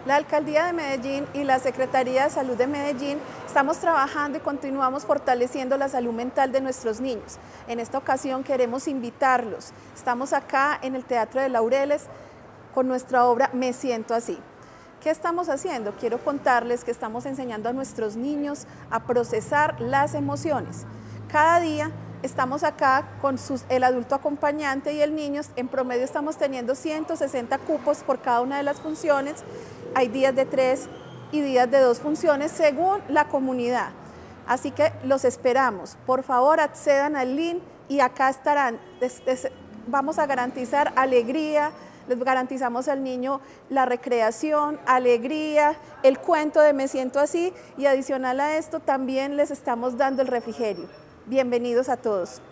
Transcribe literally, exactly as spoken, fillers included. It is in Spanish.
La Alcaldía de Medellín y la Secretaría de Salud de Medellín estamos trabajando y continuamos fortaleciendo la salud mental de nuestros niños. En esta ocasión queremos invitarlos. Estamos acá en el Teatro de Laureles con nuestra obra Me Siento Así. ¿Qué estamos haciendo? Quiero contarles que estamos enseñando a nuestros niños a procesar las emociones. Cada día estamos acá con sus, el adulto acompañante y el niño. En promedio estamos teniendo ciento sesenta cupos por cada una de las funciones. Hay días de tres y días de dos funciones según la comunidad. Así que los esperamos. Por favor, accedan al link y acá estarán. Vamos a garantizar alegría. Les garantizamos al niño la recreación, alegría, el cuento de Me Siento Así, y adicional a esto también les estamos dando el refrigerio. Bienvenidos a todos.